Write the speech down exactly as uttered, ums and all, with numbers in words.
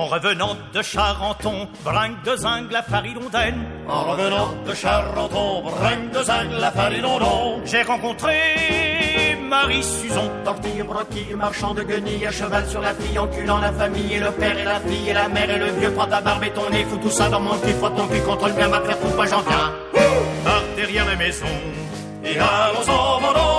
revenant de Charenton, bringue de zingue la faridondaine. En revenant de Charenton, bringue de zingue la faridondon. J'ai rencontré Marie-Suzon, tortille, broquille, marchand de guenilles, à cheval sur la fille, enculant la famille, et le père et la fille, et la mère et le vieux. Prends ta barbe et ton nez, fous tout ça dans mon cul, frotte ton cul, contrôle bien ma faire tout pas, j'en viens. Par derrière la maison, et allons en